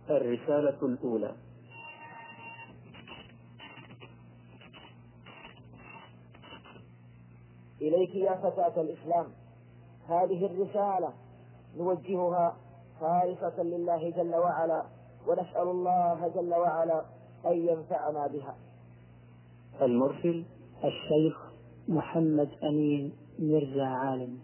الرسالة الأولى. إليك يا فتاة الإسلام، هذه الرسالة نوجهها خالصة لله جل وعلا، ونسأل الله جل وعلا أن ينفعنا بها. المرسل الشيخ محمد أمين مرزا عالم.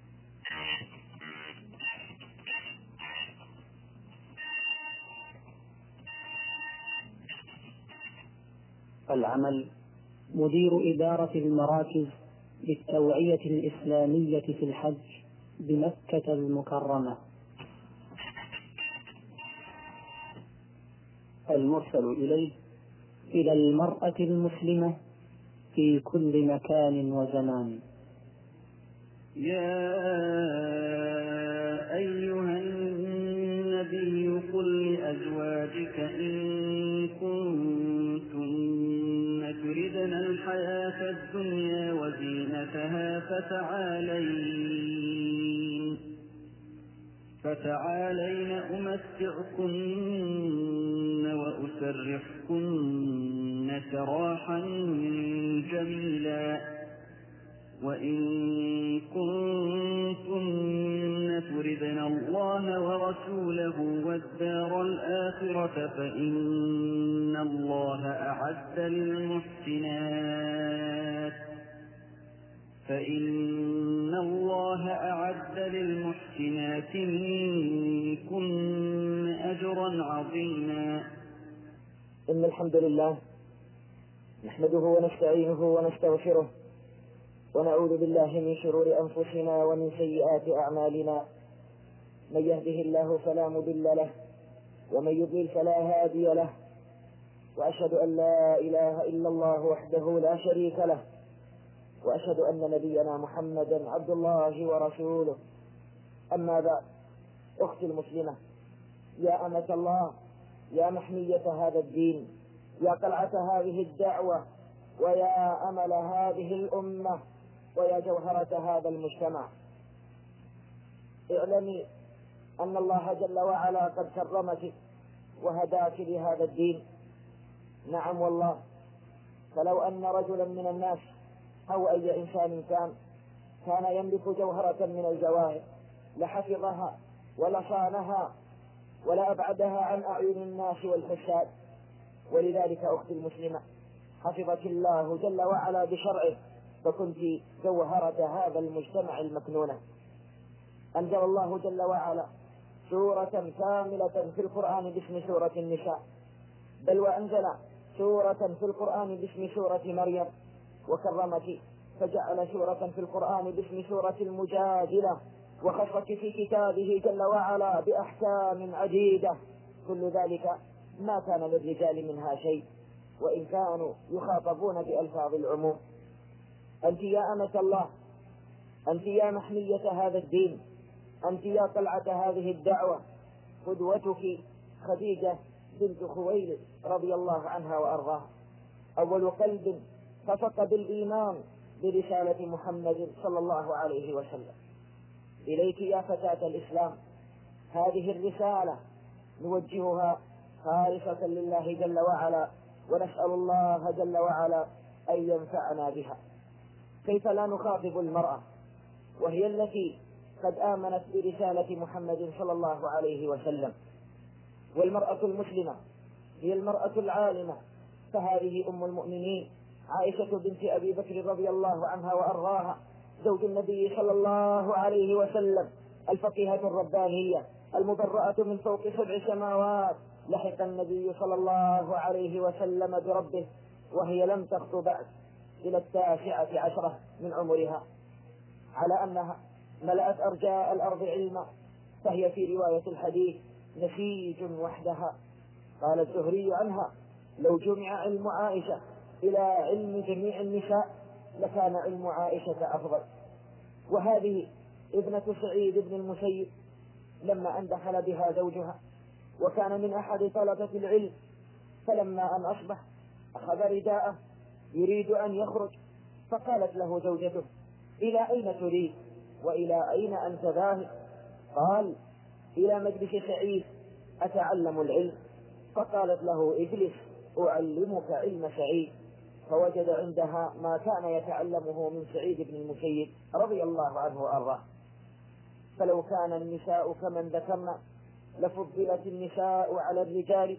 العمل: مدير إدارة المراكز للتوعية الإسلامية في الحج بمكة المكرمة. المرسل إليه: إلى المرأة المسلمة في كل مكان وزمان. يا أيها النبي قل لأزواجك إن كنتن تردن الحياة الدنيا وزينتها فتعالين أمتعكن وأسرحكن سراحا جميلا. وإن كنتن تردن الله ورسوله والدار الآخرة فإن الله أعد للمحسنات منكن أجرا عظيما. إن الحمد لله نحمده ونستعينه ونستغفره، ونعوذ بالله من شرور أنفسنا ومن سيئات أعمالنا. من يهده الله فلا مضل له، ومن يضلل فلا هادي له، وأشهد أن لا إله إلا الله وحده لا شريك له، وأشهد أن نبينا محمدا عبد الله ورسوله. أما بعد، أختي المسلمة، يا أمة الله، يا محمية هذا الدين، يا قلعة هذه الدعوة، ويا أمل هذه الأمة، ويا جوهرة هذا المجتمع، اعلمي أن الله جل وعلا قد كرمك وهداك لهذا الدين. نعم والله، فلو أن رجلا من الناس أو أي إنسان كان يملك جوهرة من الجواهر لحفظها ولصانها ولأبعدها عن أعين الناس والحساد. ولذلك أختي المسلمة، حفظك الله جل وعلا بشرعه، فكنت جوهرة هذا المجتمع المكنونة. أنزل الله جل وعلا سورة كاملة في القرآن باسم سورة النساء، بل وأنزل سورة في القرآن باسم سورة مريم، وكرمك فجعل سورة في القرآن باسم سورة المجادلة، وخصك في كتابه جل وعلا بأحكام عديدة. كل ذلك ما كان للرجال منها شيء، وإن كانوا يخاطبون بألفاظ العموم. أنت يا أمة الله، أنت يا محمية هذا الدين، أنت يا قلعة هذه الدعوة. قدوتك خديجة بنت خويلد رضي الله عنها وأرضاها، أول قلب خفق بالإيمان برسالة محمد صلى الله عليه وسلم. إليك يا فتاة الإسلام، هذه الرسالة نوجهها خالصة لله جل وعلا، ونسأل الله جل وعلا أن ينفعنا بها. كيف لا نخاطب المرأة وهي التي قد آمنت برسالة محمد صلى الله عليه وسلم؟ والمرأة المسلمة هي المرأة العالمة، فهذه أم المؤمنين عائشة بنت أبي بكر رضي الله عنها وأرضاها، زوج النبي صلى الله عليه وسلم، الفقيهة الربانية المبرأة من فوق 7 سماوات. لحق النبي صلى الله عليه وسلم بربه وهي لم تخطو بعد إلى 19 من عمرها، على أنها ملأت أرجاء الأرض علما، فهي في رواية الحديث نسيج وحدها. قال الزهري عنها: لو جمع علم عائشة إلى علم جميع النساء لكان علم عائشة أفضل. وهذه ابنة سعيد بن المسيب، لما أن دخل بها زوجها وكان من أحد طلبة العلم، فلما أن أصبح أخذ رداءه يريد أن يخرج، فقالت له زوجته: إلى أين تريد وإلى أين أنت ذاهب؟ قال: إلى مجلس سعيد أتعلم العلم؟ فقالت له اجلس أعلمك علم سعيد. فوجد عندها ما كان يتعلمه من سعيد بن المسيب رضي الله عنه وأرضاه. فلو كان النساء كمن ذكرنا لفضلت النساء على الرجال.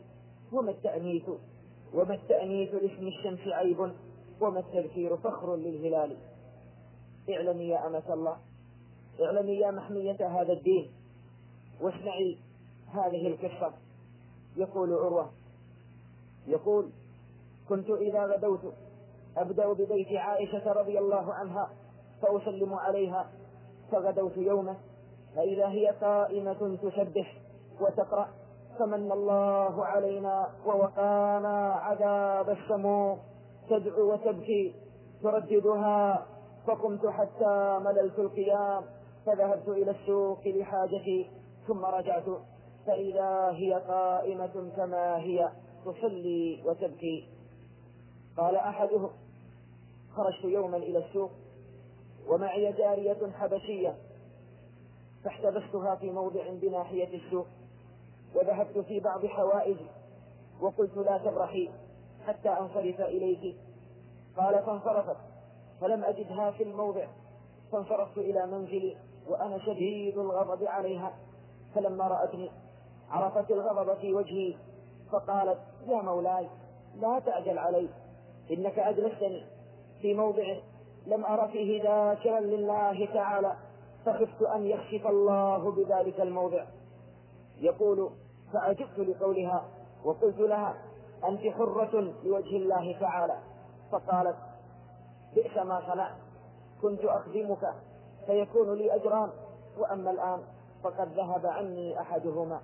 وما التأنيث لاسم الشمس عيب، وما التذكير فخر للهلال. اعلمي يا أمة الله، اعلمي يا محمية هذا الدين، واسمعي هذه القصة. يقول عروة يقول: كنت إذا غدوت أبدأ ببيت عائشة رضي الله عنها فأسلم عليها، فغدوت يوما فإذا هي قائمة تسبح وتقرأ: فمن الله علينا ووقانا عذاب السموم، تدعو وتبكي ترددها. فقمت حتى مللت القيام، فذهبت إلى السوق لحاجتي، ثم رجعت فإذا هي قائمة كما هي تصلي وتبكي. قال أحدهم: خرجت يوما إلى السوق ومعي جارية حبشية، فاحتبستها في موضع بناحية السوق، وذهبت في بعض حوائجي وقلت: لا تبرحي حتى أنصرف إليك. قال: فانصرفت فلم أجدها في الموضع، فانصرفت إلى منزلي وأنا شديد الغضب عليها. فلما رأتني عرفت الغضب في وجهي، فقالت: يا مولاي لا تعجل علي، إنك أجلستني في موضع لم أر فيه ذاكرا لله تعالى، فخفت أن يخسف الله بذلك الموضع. يقول: فعجبت لقولها وقلت لها: أنت حرة لوجه الله تعالى. فقالت: بئس ما صنعت، كنت أخدمك فيكون لي أجران، وأما الآن فقد ذهب عني أحدهما.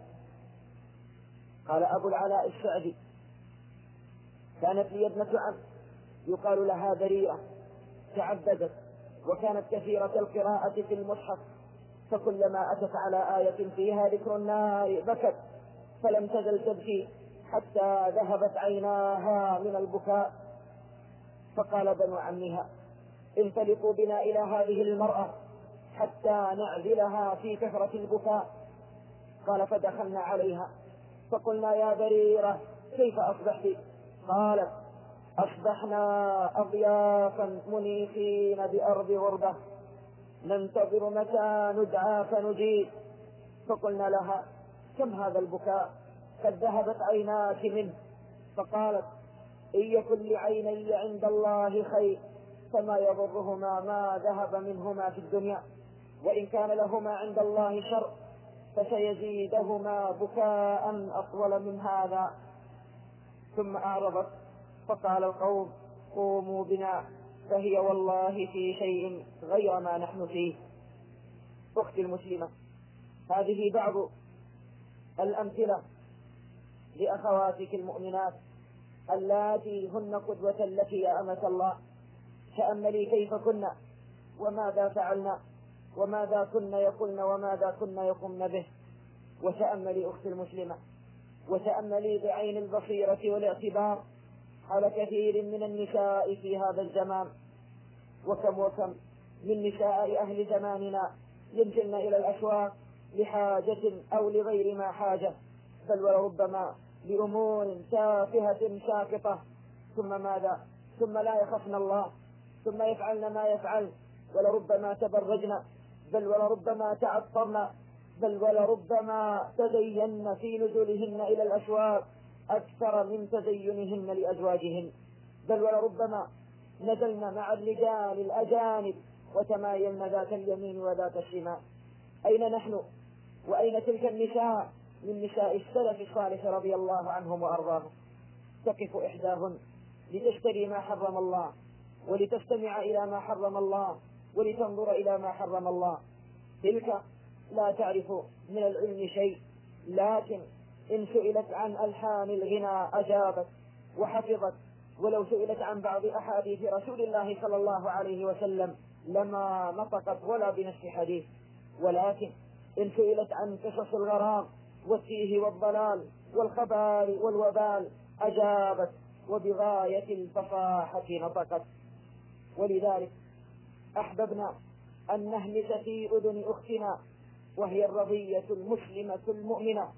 قال أبو العلاء السعدي: كانت لي ابنة عم يقال لها بريرة، تعبدت وكانت كثيرة القراءة في المصحف، فكلما أتت على آية فيها ذكر النار بكت، فلم تزل تبكي حتى ذهبت عيناها من البكاء. فقال بنو عمها: انطلقوا بنا إلى هذه المرأة حتى نعزلها في كثرة البكاء. قال: فدخلنا عليها فقلنا: يا بريرة كيف أصبحت؟ قالت: أصبحنا أضيافا منيخين بأرض غربة، ننتظر متى ندعى فنجيب. فقلنا لها: كم هذا البكاء؟ قد ذهبت عيناك منه. فقالت: إن يكن لعيني عند الله خير فما يضرهما ما ذهب منهما في الدنيا، وإن كان لهما عند الله شر فسيزيدهما بكاء أطول من هذا. ثم أعرضت، فقال القوم: قوموا بنا، فهي والله في شيء غير ما نحن فيه. أختي المسلمة، هذه بعض الأمثلة لأخواتك المؤمنات اللاتي هن قدوة لك يا أمة الله. تأملي كيف كنا وماذا فعلنا وماذا كنا يقولن وماذا كنا يقمن به. وتأملي أختي المسلمة، وتأملي بعين البصيرة والاعتبار على كثير من النساء في هذا الزمان، وكم من نساء أهل زماننا ينزلن إلى الأسواق لحاجة أو لغير ما حاجة، بل وربما لأمور تافهة ساقطة، ثم ماذا؟ ثم لا يخفن الله، ثم يفعلن ما يفعل، ولربما تبرجن، بل ولربما تعطرن، بل ولربما تزين في نزولهن إلى الأسواق أكثر من تزينهن لأزواجهن، بل ولربما نزلن مع الرجال الأجانب وتمايلن ذات اليمين وذات الشمال. أين نحن وأين تلك النساء من نساء السلف الصالح رضي الله عنهم وأرضاهم؟ تقف إحداهن لتشتري ما حرم الله، ولتستمع إلى ما حرم الله، ولتنظر إلى ما حرم الله. تلك لا تعرف من العلم شيء، لكن إن سئلت عن ألحان الغنى أجابت وحفظت، ولو سئلت عن بعض أحاديث رسول الله صلى الله عليه وسلم لما نطقت ولا بنفس حديث، ولكن إن سئلت عن قصص الغرام والتيه والضلال والخبال والوبال أجابت وبغاية الفصاحة نطقت. ولذلك أحببنا أن نهمس في أذن أختنا وهي الرضية المسلمة المؤمنة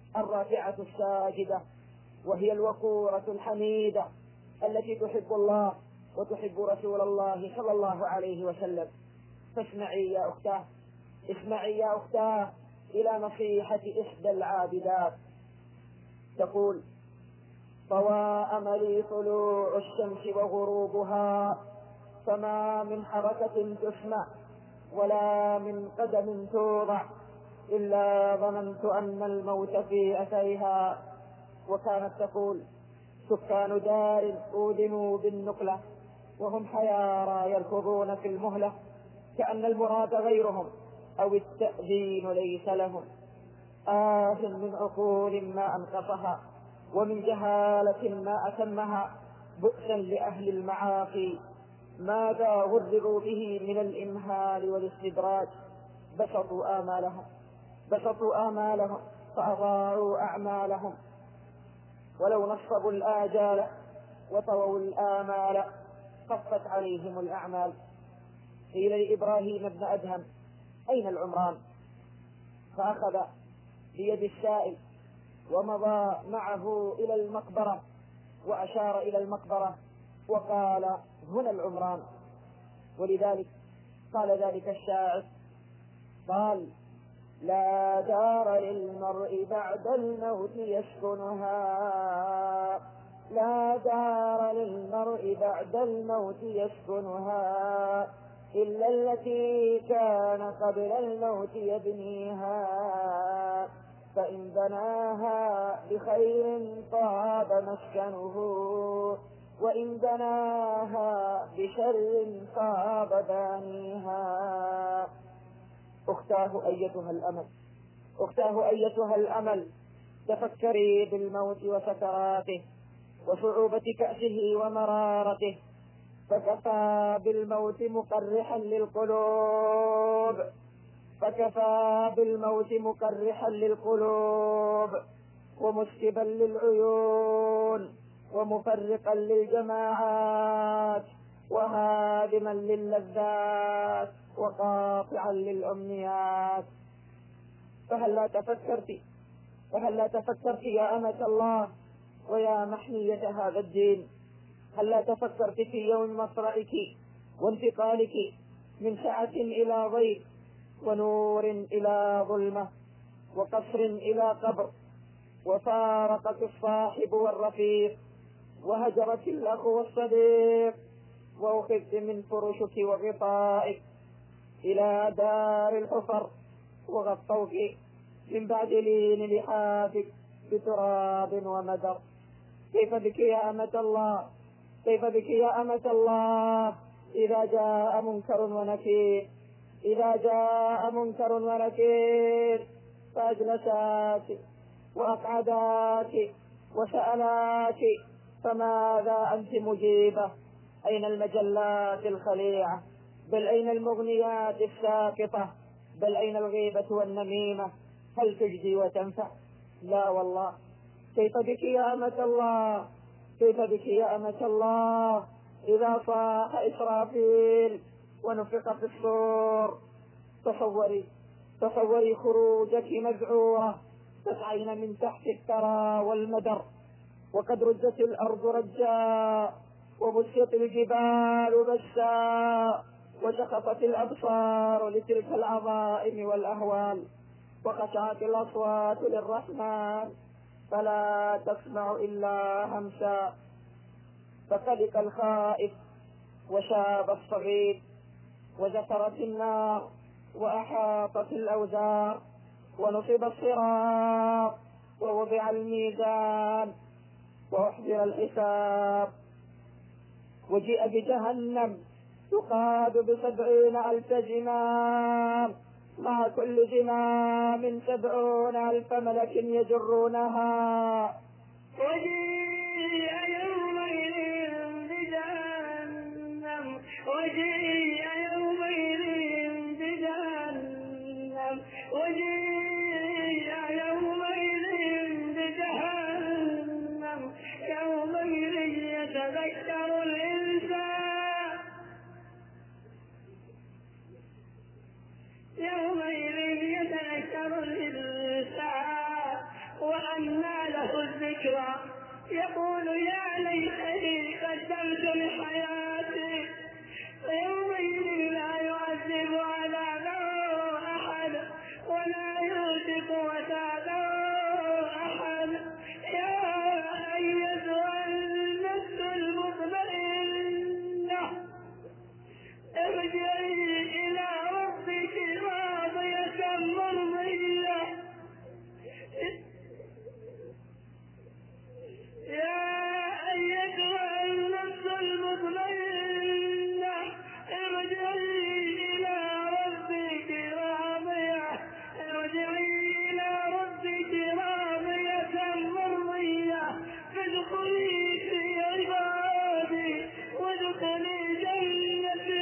الرافعة الساجدة، وهي الوقورة الحميدة التي تحب الله وتحب رسول الله صلى الله عليه وسلم. فاسمعي يا أختاه، اسمعي يا أختاه إلى نصيحة إحدى العابدات، تقول: طوى أملي طلوع الشمس وغروبها، فما من حركة تسمع ولا من قدم توضع إلا ظننت أن الموت في أثرها. وكانت تقول: سكان دار أوذنوا بالنقلة وهم حيارى يركضون في المهلة، كأن المراد غيرهم أو التأذين ليس لهم. من عقول ما أنقصها، ومن جهالة ما أتمها، بؤسا لأهل المعاصي، ماذا غرروا به من الإمهال والاستدراج. بسطوا آمالهم فأضاعوا أعمالهم، ولو نصبوا الآجال وطووا الآمال خفت عليهم الأعمال. قيل لإبراهيم بن أدهم: أين العمران؟ فأخذ بيد السائل ومضى معه إلى المقبرة، وأشار إلى المقبرة وقال: هنا العمران. ولذلك قال ذلك الشاعر، قال: لا دار للمرء بعد الموت يسكنها، لا دار للمرء بعد الموت يسكنها، إلا التي كان قبل الموت يبنيها، فإن بناها بخير طاب مسكنه، وإن بناها بشر طاب بانيها. أختاه أيتها الأمل، تفكري بالموت وسكراته وصعوبة كأسه ومرارته، فكفى بالموت مقرحا للقلوب ومسكبا للعيون ومفرقا للجماعات وهادما للذات وقاطعا للأمنيات. فهل لا تفكرت يا أمة الله ويا محمية هذا الدين؟ هل لا تفكرت في يوم مصرعك وانتقالك من سعة إلى ضيق، ونور إلى ظلمة، وقصر إلى قبر، وفارقت الصاحب والرفيق، وهجرت الأخ والصديق، وأخذت من فرشك وغطائك إلى دار الحفر، وغطوك من بعد لين لحافك بتراب ومدر. كيف بك يا أمة الله، كيف بك يا أمة الله، إذا جاء منكر ونكير فأجلساك وأقعداك وسألاك، فماذا أنت مجيبة؟ أين المجلات الخليعة؟ بل أين المغنيات الساقطة؟ بل أين الغيبة والنميمة؟ هل تجدي وتنفع؟ لا والله. كيف بك يا أمة الله، كيف بك يا أمة الله، إذا صاح إسرافيل ونفق في الصور. تصوري خروجك مذعورة، تسعين من تحت الثرى والمدر، وقد رجت الأرض رجا، وبست الجبال بسا، وشخصت الأبصار لتلك العظائم والأهوال، وخشعت الأصوات للرحمن فلا تسمع إلا همسا. فقلق الخائف وشاب الصغير، وزفرت النار وأحاطت الأوزار، ونصب الصراط ووضع الميزان وأحضر الحساب، وجيء بجهنم تقاد ب70,000 زمام، مع كل زمام 70,000 ملك يجرونها. وجيء يومئذ بجهنم، وجيء يومئذ بجهنم، وجيء يومئذ بجهنم، يومئذ يتذكر الإنسان، يومئذ يتذكر الإنسان أنى له الذكرى يقول يا ليتني قدمت لحياتي فيومئذ لا يعذب عذابه أحد ولا يوثق وثاقه أحد. يا أيتها النفس المطمئنة ارجعي إلى ربك راضية مرضية. يا أيتها النفس المطمئنة ارجعي إلى ربك راضية مرضية فادخلي في عبادي وادخلي جنتي.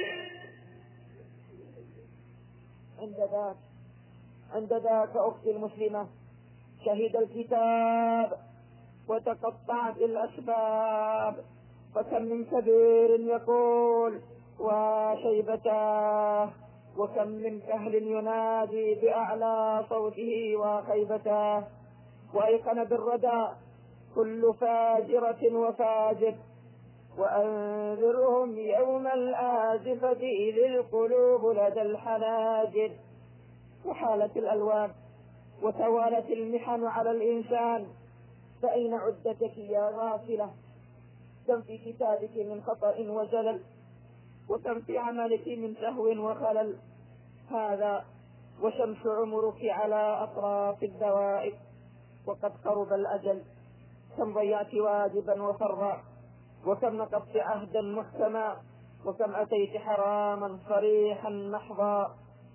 عند ذاك أختي المسلمة شهد الكتاب وتقطعت الأسباب، فكم من كبير يقول وشيبته، وكم من كهل ينادي بأعلى صوته وخيبته، وأيقن بالردى كل فاجرة وفاجر، وأنذرهم يوم الآزفة إذ القلوب لدى الحناجر. وحالت الألوان وتوالت المحن على الإنسان، فأين عدتك يا غافلة؟ كم في كتابك من خطأ وزلل، وكم في عملك من سهو وخلل. هذا وشمس عمرك على أطراف الدوائر، وقد قرب الأجل. كم ضيعت واجبا وفرا، وكم نقضت عهدا محكما، وكم أتيت حراما صريحا محضا.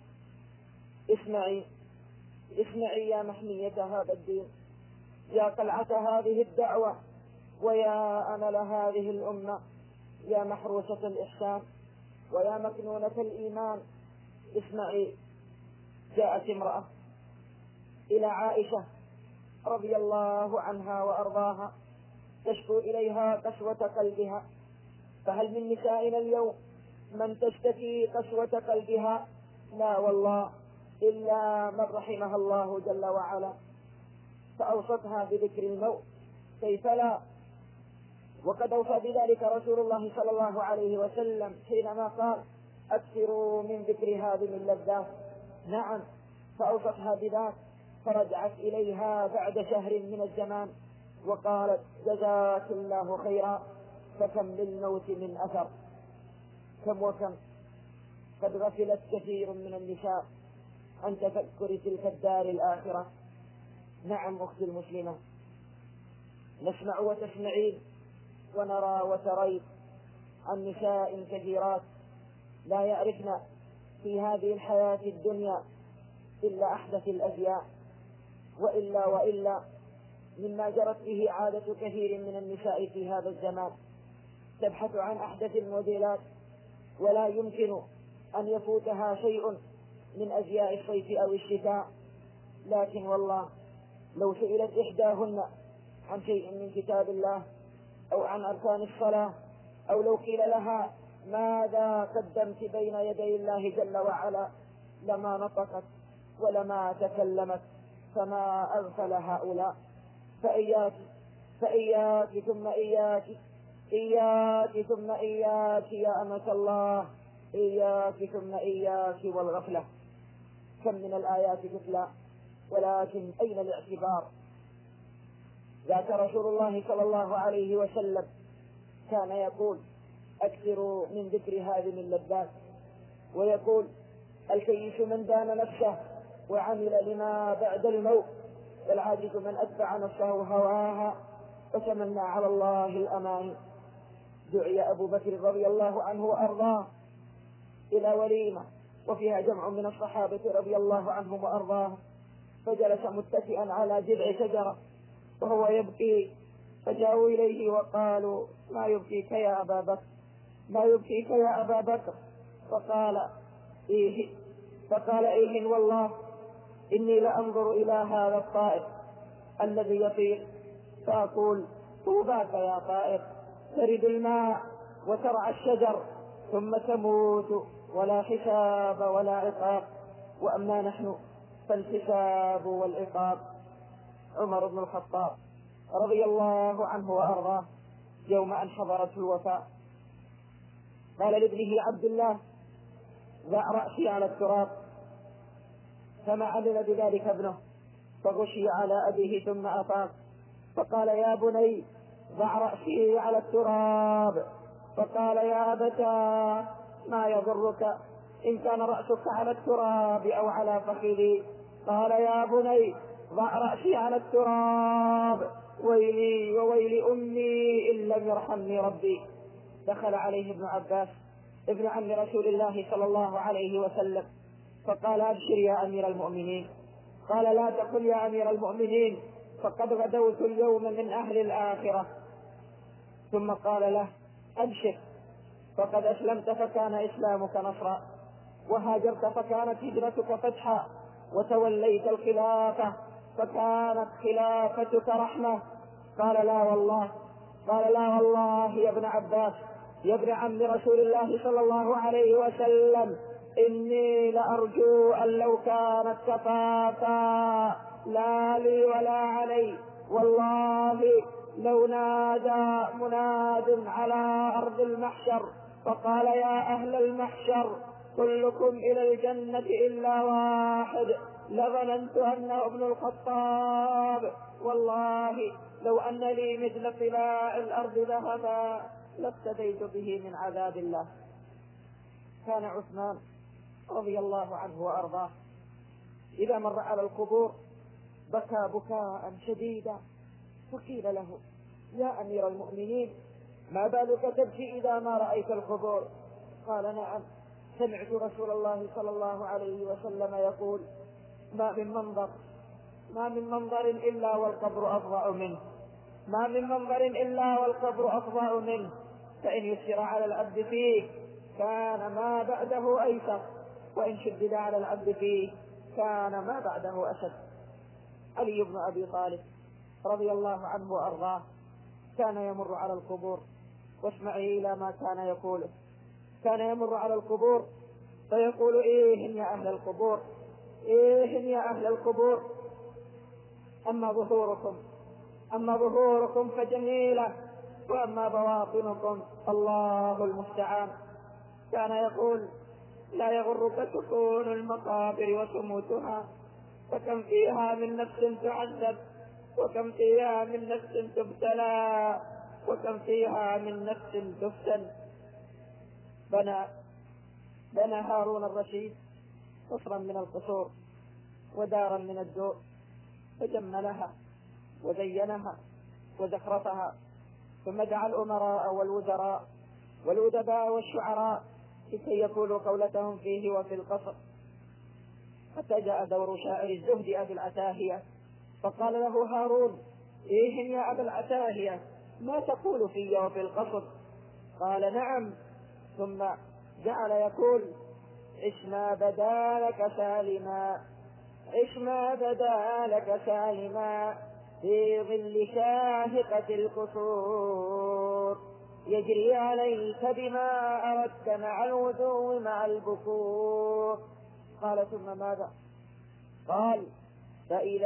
اسمعي يا محمية هذا الدين، يا قلعة هذه الدعوة، ويا أمل هذه الأمة، يا محروسة الإحسان ويا مكنونة الإيمان. اسمعي، جاءت امرأة إلى عائشة رضي الله عنها وأرضاها تشكو إليها قسوة قلبها، فهل من نسائنا اليوم من تشتكي قسوة قلبها؟ لا والله، إلا من رحمها الله جل وعلا، فأوصتها بذكر الموت، كيف لا؟ وقد أوصى بذلك رسول الله صلى الله عليه وسلم حينما قال أكثروا من ذكر هذه اللذات. نعم، فأوصتها بذلك، فرجعت إليها بعد شهر من الزمان وقالت جزاك الله خيرا، فكم للموت من أثر. كم وكم قد غفلت كثير من النساء عن تفكر تلك الدار الآخرة. نعم أختي المسلمة، نسمع وتسمعين ونرى وترين عن نساء كثيرات لا يعرفن في هذه الحياة الدنيا إلا أحدث الأزياء، وإلا مما جرت به عادة كثير من النساء في هذا الزمان، تبحث عن أحدث الموديلات، ولا يمكن أن يفوتها شيء من أزياء الصيف أو الشتاء. لكن والله لو سئلت إحداهن عن شيء من كتاب الله أو عن أركان الصلاة، أو لو قيل لها ماذا قدمت بين يدي الله جل وعلا، لما نطقت ولما تكلمت، فما أغفل هؤلاء. فإياك ثم إياك، إياك ثم إياك يا أمة الله، إياك ثم إياك والغفلة. كم من الآيات تتلى ولكن أين الاعتبار؟ ذاك رسول الله صلى الله عليه وسلم كان يقول أكثروا من ذكر هذه اللذات، ويقول الكيس من دان نفسه وعمل لما بعد الموت، والعاجز من أتبع نفسه هواها وتمنى على الله الأمان. دعي أبو بكر رضي الله عنه وأرضاه إلى وليمة وفيها جمع من الصحابة رضي الله عنهم وأرضاه، فجلس متكئا على جذع شجرة وهو يبكي، فجاءوا إليه وقالوا ما يبكيك يا أبا بكر، ما يبكيك يا أبا بكر؟ فقال إيه والله إني لأنظر إلى هذا الطائر الذي يطير، فأقول طوباك يا طائر، ترد الماء وترعى الشجر ثم تموت، ولا حساب ولا عقاب. وأما نحن فالحساب والعقاب. عمر بن الخطاب رضي الله عنه وأرضاه يوم أن حضرته الوفاة قال لابنه عبد الله: ضع رأسي على التراب. فما علم بذلك ابنه فغشي على أبيه ثم أفاق فقال: يا بني ضع رأسي على التراب. فقال: يا أبتاه ما يضرك إن كان رأسك على التراب أو على فخذي. قال: يا بني ضع رأسي على التراب، ويلي وويل أمي إن لم يرحمني ربي. دخل عليه ابن عباس ابن عم رسول الله صلى الله عليه وسلم فقال: أبشر يا أمير المؤمنين. قال: لا تقل يا أمير المؤمنين فقد غدوت اليوم من أهل الآخرة. ثم قال له: أبشر فقد أسلمت فكان إسلامك نصرا، وهاجرت فكانت هجرتك فتحا، وتوليت الخلافة فكانت خلافتك رحمة. قال: لا والله. قال: لا والله يا ابن عباس يا ابن عم رسول الله صلى الله عليه وسلم، إني لأرجو أن لو كانت كفافا لا لي ولا علي، والله لو نادى مناد على أرض المحشر فقال: يا أهل المحشر كلكم إلى الجنة إلا واحد، لظننت أنه ابن الخطاب، والله لو أن لي مثل طلاع الأرض ذهبا لافتديت به من عذاب الله. كان عثمان رضي الله عنه وأرضاه إذا مر على القبور بكى بكاء شديدا، فقيل له: يا أمير المؤمنين ما بالك تبكي إذا ما رأيت القبور؟ قال: نعم، سمعت رسول الله صلى الله عليه وسلم يقول: ما من منظر إلا والقبر أفظع منه، ما من منظر إلا والقبر أفظع منه، فإن يسر على العبد فيه كان ما بعده أيسر، وإن شدد على العبد فيه كان ما بعده أشد. علي بن أبي طالب رضي الله عنه وأرضاه كان يمر على القبور، واسمعي إلى ما كان يقوله. كان يمر على القبور فيقول: إيه يا أهل القبور، إيه يا أهل القبور، أما ظهوركم فجميلة، وأما بواطنكم الله المستعان. كان يقول: لا يغرك سكون المقابر وسموتها، فكم فيها من نفس تعذب، وكم فيها من نفس تبتلى، وكم فيها من نفس تفتن. بنى هارون الرشيد قصرا من القصور ودارا من الدور، فجملها وزينها وزخرفها، ثم دعا الأمراء والوزراء والأدباء والشعراء لكي يقولوا قولتهم فيه وفي القصر، حتى جاء دور شاعر الزهد أبي العتاهية فقال له هارون: إيه يا أبا العتاهية ما تقول في وفي القصر؟ قال: نعم. ثم جعل يقول: عش ما بدا لك سالما، عش ما بدا لك سالما في ظل شاهقة القصور، يجري عليك بما أردت مع الوذو مع البكور. قال: ثم ماذا؟ قال: فإذا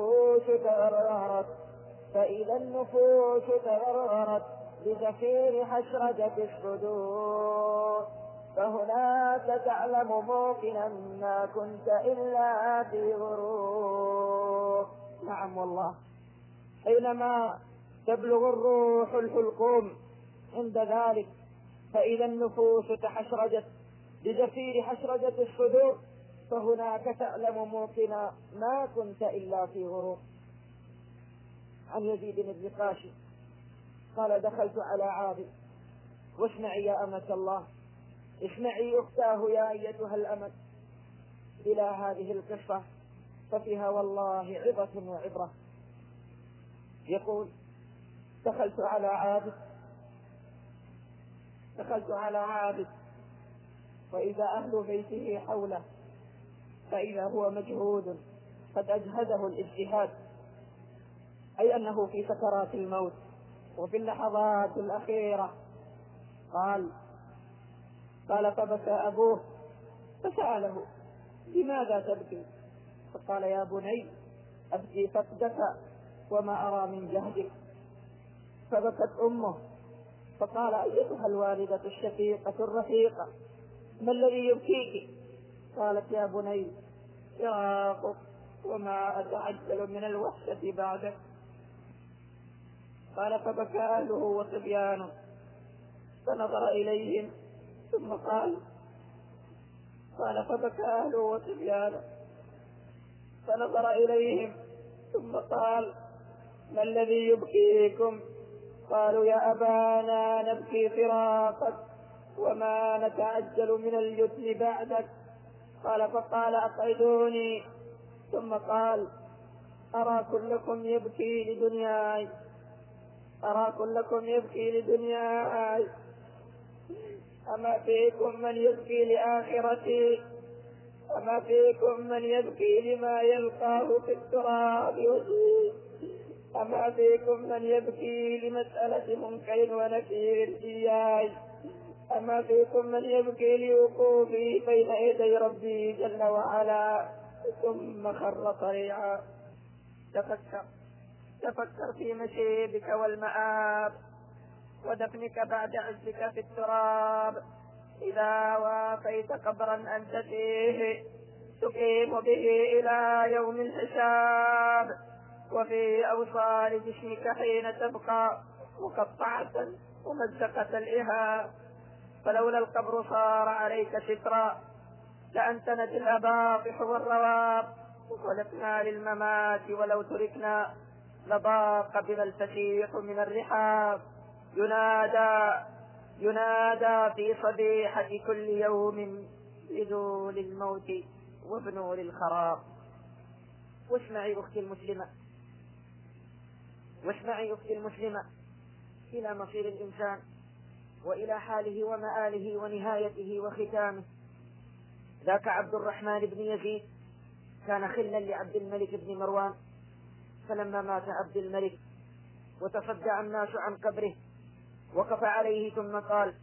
النفوس تغرغرت بزفير حشرجة الصدور، فهناك تعلم موقنا ما كنت إلا في غرور. نعم والله، حينما تبلغ الروح الحلقوم عند ذلك فإذا النفوس تحشرجت بزفير حشرجة الصدور، فهناك تعلم موقنا ما كنت إلا في غرور. عن يزيد بن قاشي قال: دخلت على عابد، واسمعي يا أمة الله، اسمعي أختاه يا أيتها الأمة إلى هذه القصة ففيها والله عظة وعبرة. يقول: دخلت على عابد وإذا أهل بيته حوله، فإذا هو مجهود قد أجهده الاجتهاد، أي أنه في سكرات الموت وفي اللحظات الأخيرة. قال: فبكى أبوه فسأله: لماذا تبكي؟ فقال: يا بني أبكي فقدك وما أرى من جهدك. فبكت أمه فقال: أيتها الوالدة الشفيقة الرفيقة، ما الذي يبكيك؟ قالت: يا بني، فراقك، وما أتعجل من الوحشة بعدك. قال: فبكى أهله وصبيانه، فنظر إليهم ثم قال: فبكى أهله وصبيانه فنظر إليهم ثم قال: ما الذي يبكيكم؟ قالوا: يا أبانا نبكي فراقك، وما نتعجل من اليتم بعدك. قال: فقال: أقعدوني. ثم قال: أرى كلكم يبكي لدنياي، أما فيكم من يبكي لآخرتي؟ أما فيكم من يبكي لما يلقاه في التراب وجيه؟ أما فيكم من يبكي لمسألة منكر ونكير إياي؟ أما فيكم من يبكي لوقوفي بين يدي ربي جل وعلا؟ ثم خر صريعا. تفكر في مشيبك والمآب ودفنك بعد عزك في التراب. إذا وافيت قبرا أنت فيه تقيم به إلى يوم الحساب، وفي أوصال جسمك حين تبقى مقطعة ومزقة الإهاب. فلولا القبر صار عليك سترا لأنتنت الأباطح والرواب. وخلقنا للممات ولو تركنا لضاق بنا الفسيح من الرحاب. ينادى في صبيحة كل يوم لذول الموت وابنوا للخراب. واسمعي أختي المسلمة إلى مصير الإنسان وإلى حاله ومآله ونهايته وختامه. ذاك عبد الرحمن بن يزيد كان خلا لعبد الملك بن مروان، فلما مات عبد الملك وتصدع الناس عن قبره وقف عليه ثم قال: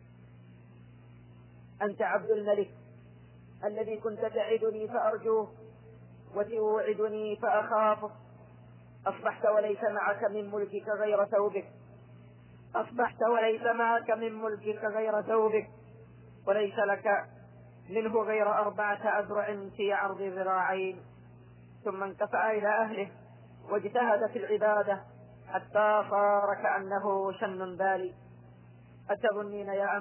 أنت عبد الملك الذي كنت تعدني فأرجوه وتوعدني فأخافه. أصبحت وليس معك من ملكك غير ثوبك، وليس لك منه غير 4 أذرع في عرض ذراعين. ثم انكفأ إلى أهله واجتهد في العبادة حتى صار كأنه شن بالي. أتظنين يا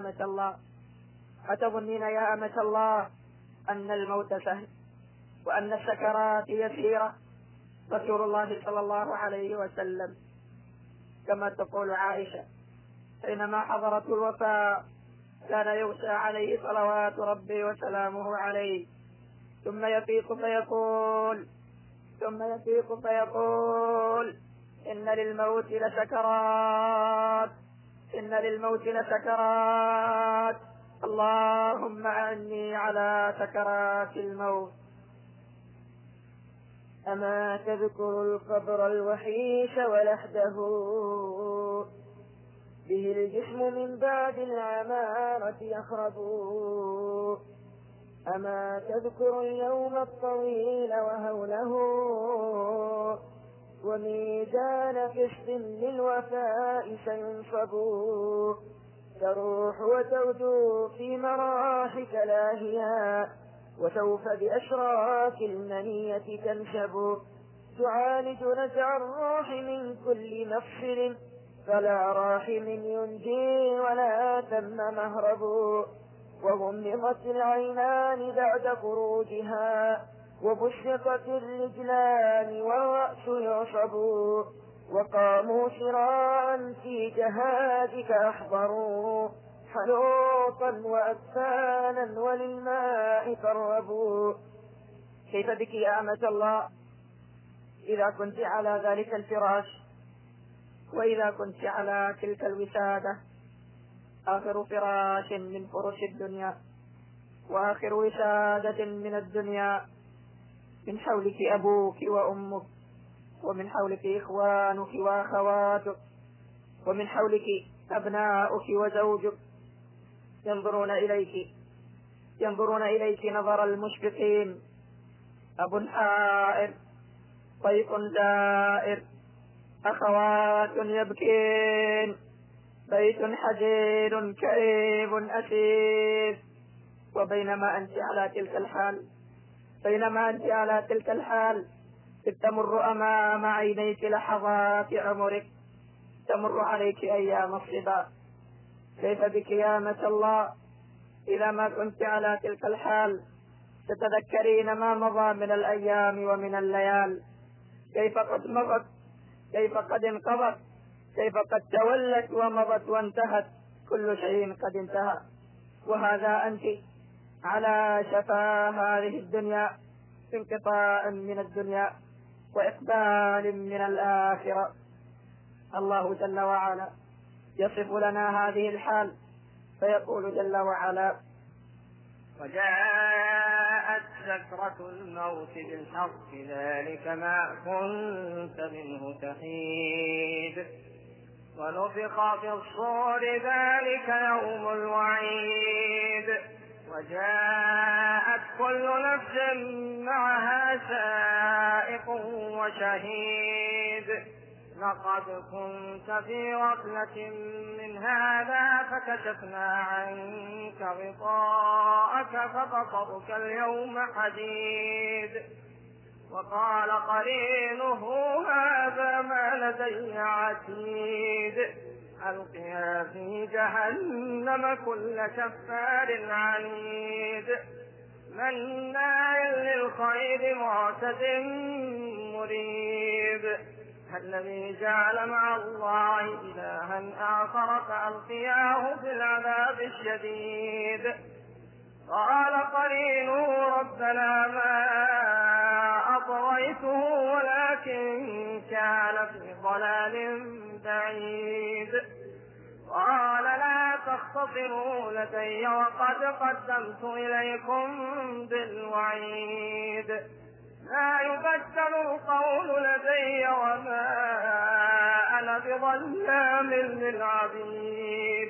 أمة الله أن الموت سهل وأن السكرات يسيرة؟ رسول الله صلى الله عليه وسلم كما تقول عائشة حينما حضرت الوفاة كان يغشى عليه صلوات ربي وسلامه عليه، ثم يفيق فيقول: إن للموت لسكرات، اللهم أعني على سكرات الموت. أما تذكر القبر الوحيش ولحده به الجسم من بعد العمارة يخرب؟ أما تذكر اليوم الطويل وهوله وميزان قسط للوفاء سينصب؟ تروح وتغدو في مراحك لاهيا وسوف بأشراك المنية تنشب. تعالج نزع الروح من كل مفصل فلا راحم ينجي ولا ثم مهرب. وغمضت العينان بعد خروجها وبشقت الرجلان والرأس يعصب. وقاموا شراعا في جهادك أحضروا حنوطا وأكفانا وللماء قربوا. كيف بك يا أمة الله إذا كنت على ذلك الفراش، وإذا كنت على تلك الوسادة، آخر فراش من فرش الدنيا وآخر وسادة من الدنيا. من حولك أبوك وأمك، ومن حولك إخوانك وأخواتك، ومن حولك أبناؤك وزوجك، ينظرون إليك نظر المشفقين. أب حائر، ضيق دائر، أخوات يبكين، بيت حزين كئيب أسيف. وبينما أنت على تلك الحال إذ تمر أمام عينيك لحظات عمرك، تمر عليك أيام الصبا. كيف بك يا أمة الله إذا ما كنت على تلك الحال تتذكرين ما مضى من الأيام ومن الليال، كيف قد مضت، كيف قد انقضت، كيف قد تولت ومضت وانتهت، كل شيء قد انتهى. وهذا أنت على شفا هذه الدنيا، انقطاع من الدنيا وإقبال من الآخرة. الله جل وعلا يصف لنا هذه الحال فيقول جل وعلا: وجاءت سكرة الموت بالحق ذلك ما كنت منه تحيد، ونفخ في الصور ذلك يوم الوعيد، وجاءت كل نفس معها سائق وشهيد، لقد كنت في غفلة من هذا فكشفنا عنك غطاءك فبصرك اليوم حديد. وقال قرينه هذا ما لدي عتيد، ألقيا في جهنم كل كفار عنيد، مناع للخير معتد مريب، الذي جعل مع الله إلها آخر فألقياه في العذاب الشديد. قال قرينه ربنا ما أطغيته ولكن كان في ضلال بعيد. قال لا تختصروا لدي وقد قدمت إليكم بالوعيد، لا يبدل القول لدي وما أنا بظلام للعبيد.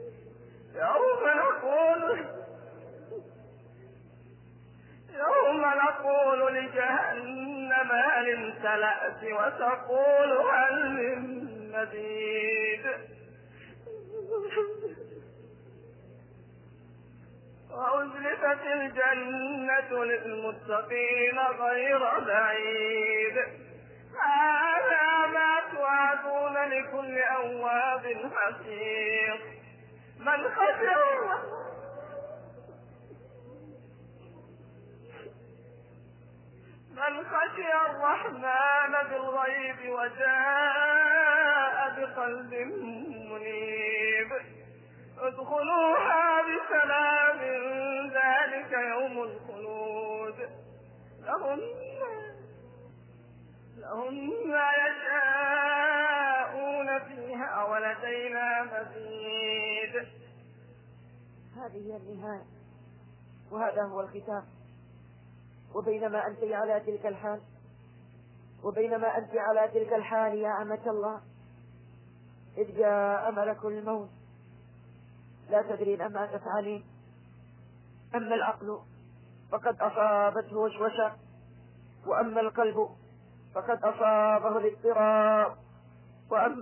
يوم نقول لجهنم هل امتلأت وتقول هل من مزيد. وأزلفت الجنة للمتقين غير بعيد، هذا ما توعدون لكل أواب حفيظ. من خشي الرحمن بالغيب وجاء بقلب منيب، ادخلوها بسلام ذلك يوم الخلود، لهم ما يشاءون فيها ولدينا مزيد. هذه النهاية وهذا هو الختام. وبينما أنت على تلك الحال يا أمة الله إذ جاء ملك الموت، لا تدرين ما تفعلين. أما العقل فقد أصابته وشوشة، وأما القلب فقد أصابه الاضطراب، وأما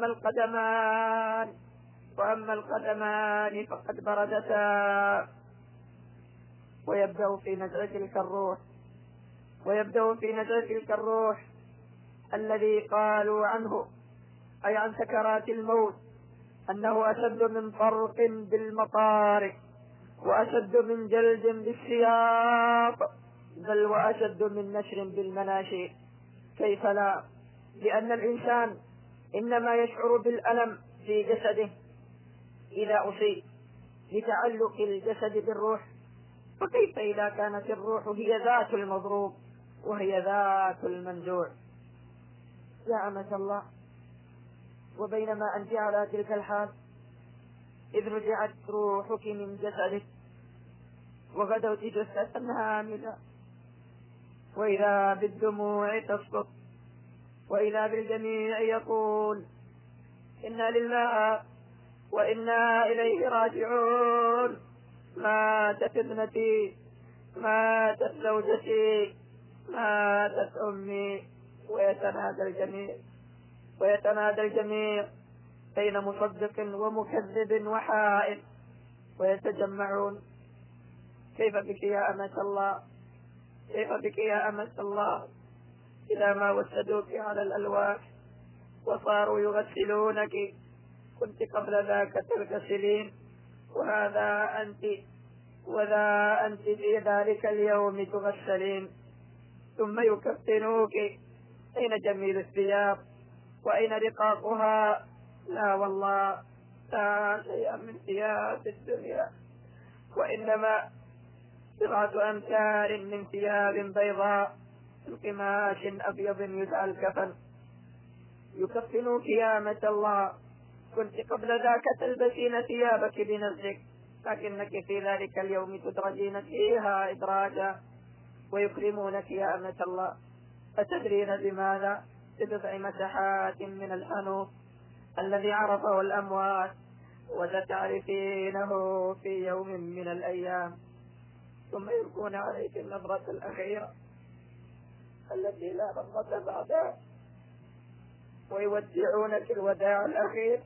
القدمان فقد بردتا. ويبدأ في نزع تلك الروح الذي قالوا عنه أي عن سكرات الموت أنه أشد من طرق بالمطارق، وأشد من جلد بالسياط، بل وأشد من نشر بالمناشي. كيف لا؟ لأن الإنسان إنما يشعر بالألم في جسده إذا أصيب لتعلق الجسد بالروح، فكيف إذا كانت الروح هي ذات المضروب وهي ذات المنزوع؟ يا أمة الله، وبينما أنت على تلك الحال إذ رجعت روحك من جسدك وغدوت جثة هامدة، وإذا بالدموع تسقط، وإذا بالجميع يقول إنا لله وإنا إليه راجعون. ماتت ابنتي، ماتت زوجتي، ماتت أمي، ويتنادى الجميع ويتنادى الجميع بين مصدق ومكذب وحائل، ويتجمعون. كيف بك يا أمة الله، كيف بك يا أمة الله، إذا ما وسدوك على الألواح وصاروا يغسلونك كنت قبل ذاك تغتسلين، وهذا أنت وذا أنت في ذلك اليوم تغسلين. ثم يكفنوك. أين جميل الثياب وأين رقاقها؟ لا والله، لا شيء من ثياب الدنيا، وإنما بضعة أمتار من ثياب بيضاء القماش أبيض يدعى الكفن. يكفنوك يا أمة الله، كنت قبل ذاك تلبسين ثيابك بنفسك، لكنك في ذلك اليوم تدرجين فيها إدراجا، ويكرمونك يا أمة الله. أتدرين بماذا؟ ببضع مسحات من الحنوط الذي عرفه الأموات، وستعرفينه في يوم من الأيام. ثم يلقون عليك النظرة الأخيرة التي لا نظرة بعدها، ويودعونك الوداع الأخير.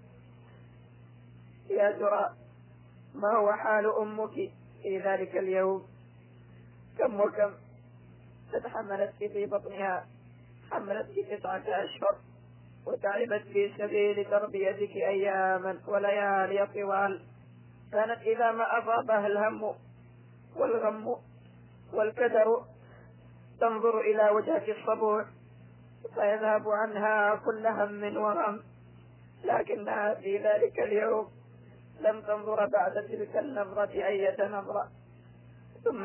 يا ترى ما هو حال أمك في ذلك اليوم؟ كم وكم تتحملتك في بطنها، حملتك 9 أشهر، وتعبت في سبيل تربيتك أياما وليالي طوال. كانت إذا ما أصابها الهم والغم والكدر تنظر إلى وجهك الصبور فيذهب عنها كل هم وغم، لكنها في ذلك اليوم لم تنظر بعد تلك النظرة أية نظرة. ثم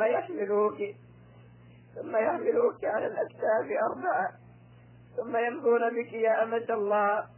يحملوك على الأكتاف 4، ثم يمضون بك يا أمة الله،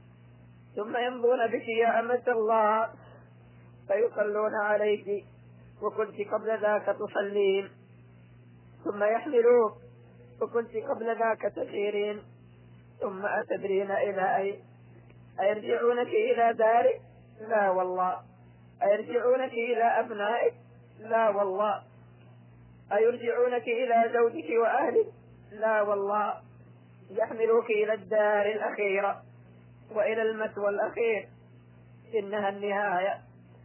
فيصلون عليك وكنت قبل ذاك تصلين. ثم يحملوك وكنت قبل ذاك تسيرين. ثم أتدرين إلى أين؟ أيرجعونك إلى دارك؟ لا والله. أيرجعونك إلى أبنائك؟ لا والله. أيرجعونك إلى زوجك وأهلك؟ لا والله. يحملوك إلى الدار الأخيرة وإلى المثوى الأخير، إنها النهاية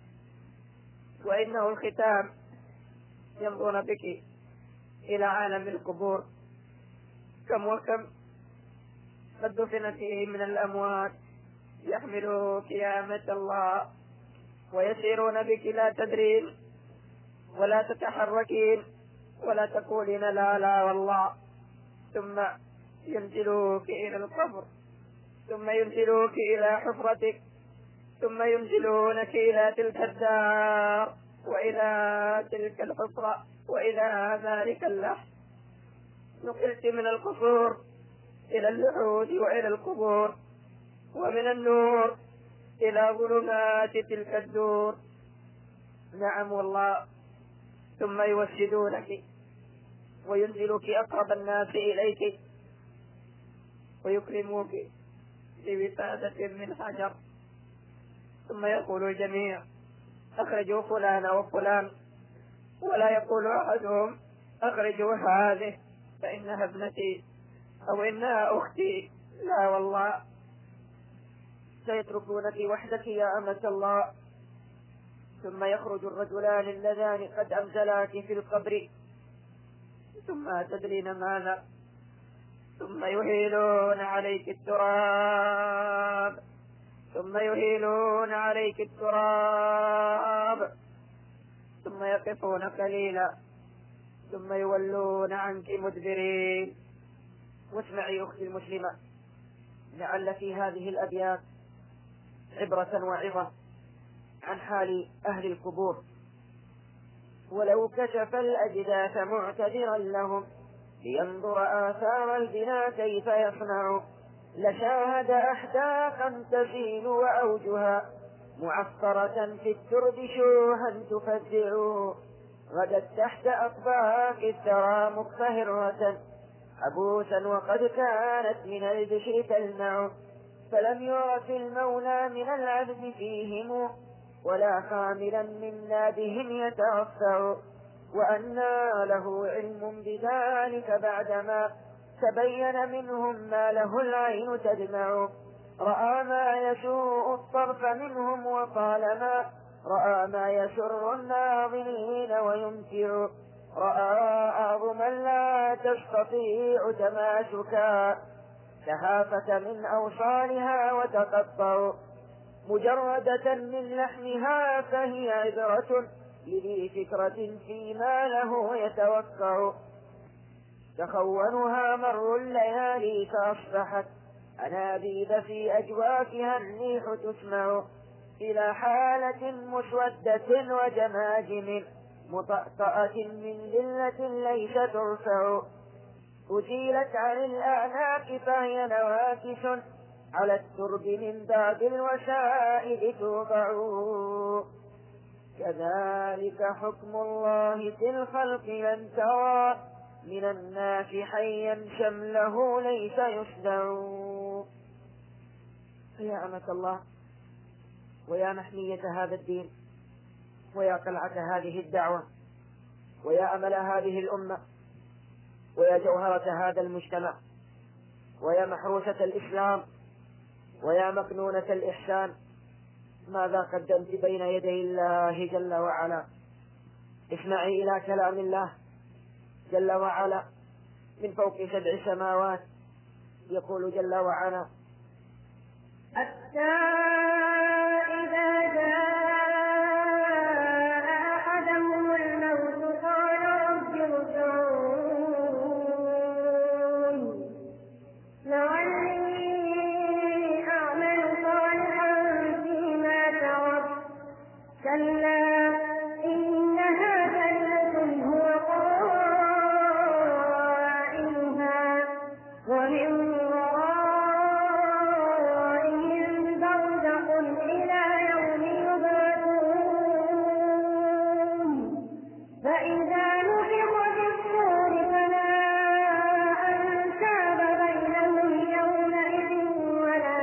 وإنه الختام. يمضون بك إلى عالم القبور. كم وكم قد دفن فيه من الأموات. يحملوك يا أمة الله ويسيرون بك لا تدرين ولا تتحركين ولا تقولين لا لا والله. ثم ينزلوك إلى القبر، ثم ينزلوك إلى حفرتك، ثم ينزلونك إلى تلك الدار وإلى تلك الحفرة وإلى ذلك اللحم. نقلت من القصور إلى اللحود وإلى القبور، ومن النور إلى ظلمات تلك الدور. نعم والله. ثم يوسدونك وينزلك أقرب الناس إليك ويكرموك بوسادة من حجر. ثم يقول الجميع أخرجوا فلان وفلان، ولا يقول أحدهم أخرجوا هذه فإنها ابنتي أو إنها أختي. لا والله. سيتركونك وحدك يا أمة الله. ثم يخرج الرجلان اللذان قد أمثلاك في القبر. ثم تدرين ماذا؟ ثم يهيلون عليك التراب، ثم يقفون قليلا، ثم يولون عنك مدبرين. واسمعي أختي المسلمة، لعل في هذه الأبيات عبرة وعظة عن حال أهل القبور. ولو كشف الأجداث معتذرا لهم لينظر آثار البنا كيف يصنع، لشاهد أحداقا تسيل وأوجها معفرة في الترب شوها تفزع، غدت تحت أطباق الثرى مقتهرة عبوسا وقد كانت من البشر تلمع، فلم يعف المولى من العبد فيهم ولا خاملا من نادهم يترفع، وأنى له علم بذلك بعدما تبين منهم ما له العين تدمع. رأى ما يسوء الطرف منهم وطالما رأى ما يسر الناظرين ويمتع، رأى أعظما لا تستطيع تماسكا تهافت من أوصالها وتقطع، مجردة من لحمها فهي عبرة لذي فكرة فيما له يتوقع، تخونها مر الليالي فأصبحت أنابيب في أجوافها الريح تسمع، إلى حالة مسودة وجماجم مطأطأة من ذلة ليس ترفع، أزيلت عن الأعناق فهي نواكس على الترب من بعد الوسائد توضع، كذلك حكم الله في الخلق لن ترى من الناس حيا شمله ليس يصدع. فيا أمة الله، ويا محمية هذا الدين، ويا قلعة هذه الدعوة، ويا أمل هذه الأمة، ويا جوهرة هذا المجتمع، ويا محروسة الإسلام، ويا مكنونة الإحسان، ماذا قدمت بين يدي الله جل وعلا؟ اسمعي إلى كلام الله جل وعلا من فوق 7 سماوات، يقول جل وعلا: حتى إذا جاء أحدهم الموت قال رب ارجعون لعلي أعمل صالحا فيما ترك كلا إنها كلمة هو قائلها ومن ورائهم برزخ إلى يوم يبعثون فإذا نفخ في الصور فلا أنساب بينهم يومئذ ولا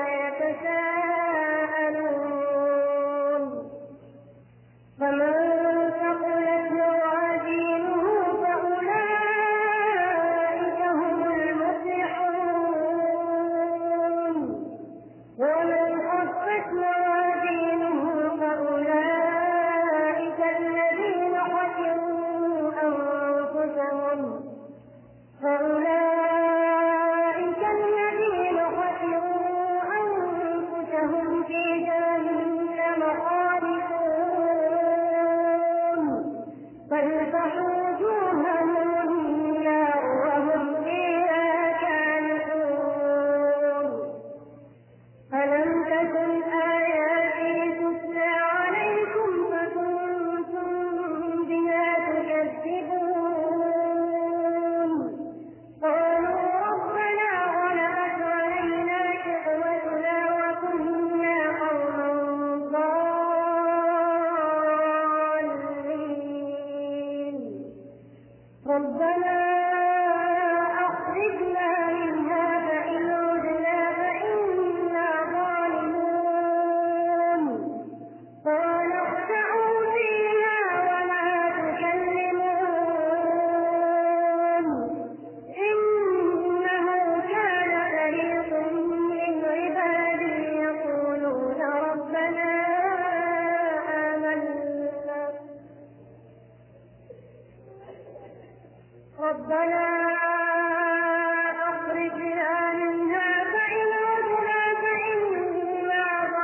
يتساءلون فمن ثقلت موازينه فأولئك هم المفلحون ومن خفت موازينه فأولئك الذين خسروا أنفسهم في جهنم خالدون تلفح وجوههم النار وهم فيها كالحون ألم تكن آياتي تتلى عليكم فكنتم بها تكذبون قالوا ربنا غلبت علينا شقوتنا وكنا قوما ضالين ربنا أخرجنا منها فإن عدنا فإنا ظالمون قال اخسئوا فيها ولا تكلمون إنه كان فريق من عبادي يقولون ربنا أخرجنا منها فإن عدنا فإنا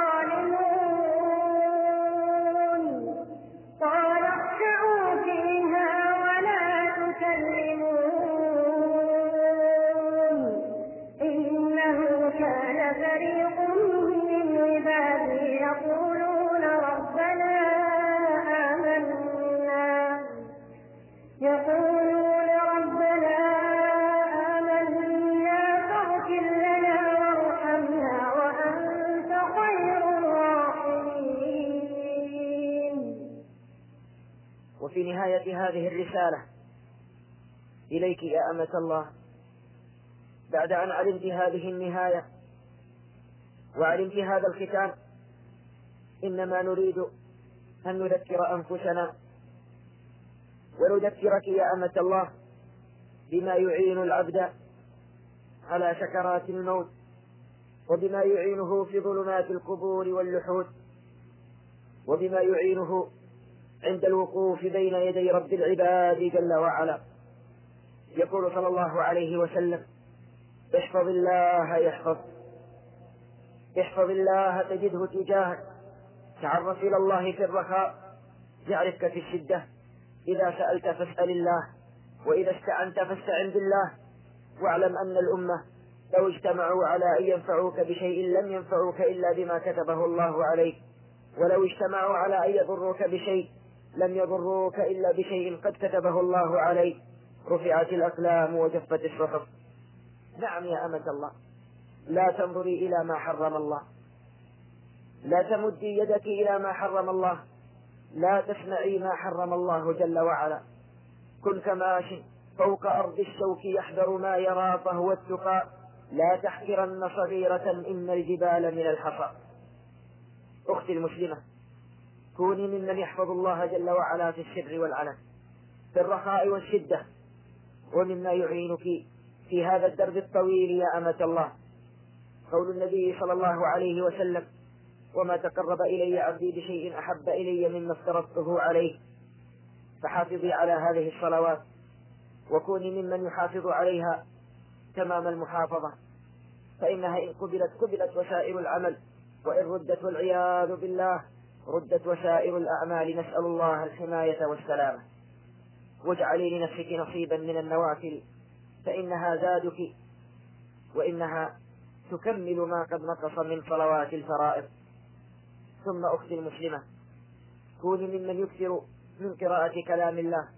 ظالمون قال اخسئوا فيها ولا تكلمون إنه كان فريق من عبادي يقولون ربنا آمنا فاغفر لنا وارحمنا وأنت خير الراحمين. وفي نهاية هذه الرسالة إليك يا أمة الله، بعد أن علمت هذه النهاية وعلمت هذا الختام، إنما نريد أن نذكر أنفسنا ونذكرك يا أمة الله بما يعين العبد على سكرات الموت وبما يعينه في ظلمات القبور واللحود، وبما يعينه عند الوقوف بين يدي رب العباد جل وعلا. يقول صلى الله عليه وسلم: احفظ الله يحفظ، احفظ الله تجده تجاهك، تعرف إلى الله في الرخاء يعرفك في الشدة، إذا سألت فاسأل الله، وإذا استعنت فاستعن بالله. واعلم أن الأمة لو اجتمعوا على أن ينفعوك بشيء لم ينفعوك إلا بما كتبه الله عليك، ولو اجتمعوا على أن يضروك بشيء لم يضروك إلا بشيء قد كتبه الله عليك. رفعت الأقلام وجفت الصحف. نعم يا أمة الله، لا تنظري إلى ما حرم الله، لا تمدي يدك إلى ما حرم الله، لا تسمعي ما حرم الله جل وعلا. كن كماش فوق أرض الشوك يحذر ما يرى فهو التقى، لا تحقرن صغيرة إن الجبال من الحصى. أختي المسلمة، كوني ممن يحفظ الله جل وعلا في السر والعلن، في الرخاء والشدة، ومما يعينك في هذا الدرب الطويل يا أمة الله قول النبي صلى الله عليه وسلم: وما تقرب إلي عبدي بشيء أحب إلي مما افترضته عليه. فحافظي على هذه الصلوات، وكوني ممن يحافظ عليها تمام المحافظة، فإنها إن قبلت وسائر العمل، وإن ردت والعياذ بالله ردت وسائر الأعمال. نسأل الله الحماية والسلامة. واجعلي لنفسك نصيبا من النوافل، فإنها زادك، وإنها تكمل ما قد نقص من صلوات الفرائض. ثم أختي المسلمة، كوني ممن يكثر من قراءة كلام الله،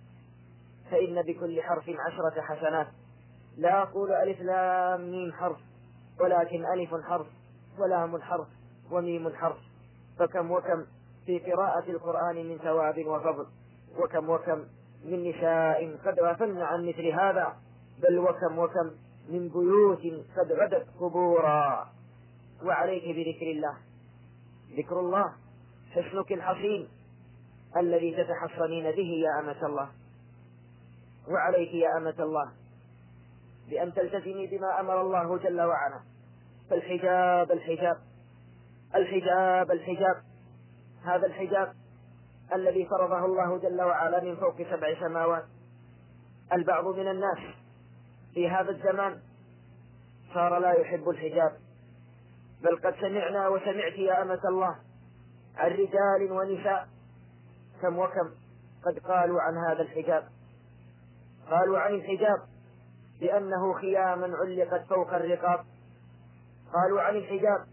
فإن بكل حرف 10 حسنات. لا أقول ألف لام ميم حرف، ولكن ألف حرف ولام حرف وميم حرف. فكم وكم في قراءة القرآن من ثواب وفضل، وكم من نساء قد غفلن عن مثل هذا، بل وكم من بيوت قد غدت قبورا. وعليك بذكر الله، ذكر الله حصنك الحصين الذي تتحصنين به يا أمة الله. وعليك يا أمة الله بأن تلتزمي بما أمر الله جل وعلا. فالحجاب الحجاب الحجاب الحجاب هذا الحجاب الذي فرضه الله جل وعلا من فوق 7 سماوات. البعض من الناس في هذا الزمان صار لا يحب الحجاب، بل قد سمعنا وسمعت يا أمة الله عن رجال ونساء كم وكم قد قالوا عن هذا الحجاب. قالوا عن الحجاب بأنه خيام علقت فوق الرقاب، قالوا عن الحجاب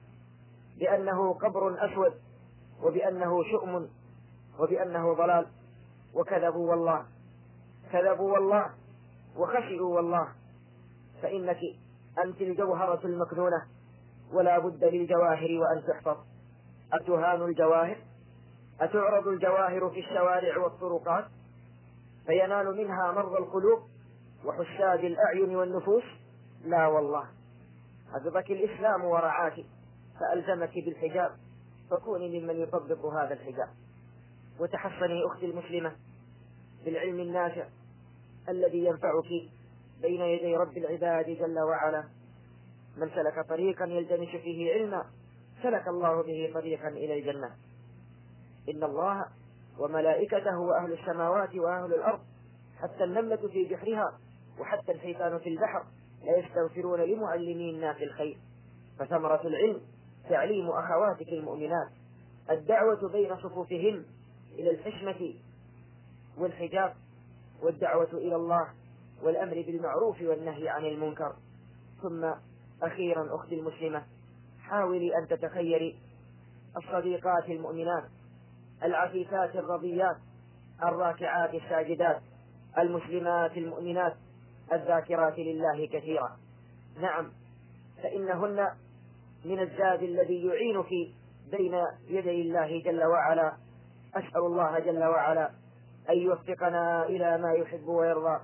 بأنه قبر أسود، وبأنه شؤم، وبأنه ضلال. وكذبوا والله، كذبوا والله وخسروا والله. فإنك أنت الجوهرة المكنونة، ولا بد للجواهر وأن تحفظ. أتهان الجواهر؟ أتعرض الجواهر في الشوارع والطرقات فينال منها مرضى القلوب وحساد الأعين والنفوس؟ لا والله، حفظك الإسلام ورعاك فألزمك بالحجاب، فكوني ممن يطبق هذا الحجاب. وتحصني أختي المسلمة بالعلم النافع الذي ينفعك بين يدي رب العباد جل وعلا. من سلك طريقا يلتمس فيه علما سلك الله به طريقا إلى الجنة. إن الله وملائكته وأهل السماوات وأهل الأرض، حتى النملة في جحرها وحتى الحيتان في البحر، لا يستغفرون لمعلمي الناس الخير. فثمرة العلم تعليم أخواتك المؤمنات، الدعوة بين صفوفهن إلى الحشمة والحجاب، والدعوة إلى الله، والأمر بالمعروف والنهي عن المنكر. ثم أخيرا أختي المسلمة، حاولي أن تتخيري الصديقات المؤمنات العفيفات الرضيات الراكعات الساجدات المسلمات المؤمنات الذاكرات لله كثيرا. نعم، فإنهن من الزاد الذي يعينك بين يدي الله جل وعلا. أسأل الله جل وعلا أن يوفقنا إلى ما يحب ويرضى،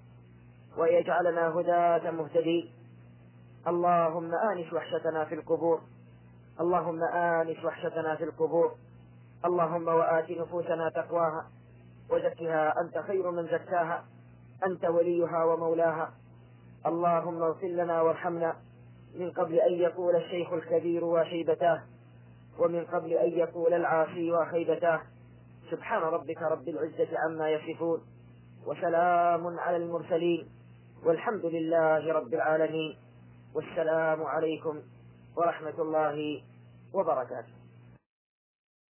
ويجعلنا هداة مهتدين. اللهم آنس وحشتنا في القبور، اللهم آنس وحشتنا في القبور. اللهم وآت نفوسنا تقواها وزكها أنت خير من زكاها، أنت وليها ومولاها. اللهم اغفر لنا وارحمنا من قبل أن يقول الشيخ الكبير وشيبتاه، ومن قبل أن يقول العاصي وخيبتاه. سبحان ربك رب العزة عما يصفون، وسلام على المرسلين، والحمد لله رب العالمين، والسلام عليكم ورحمة الله وبركاته.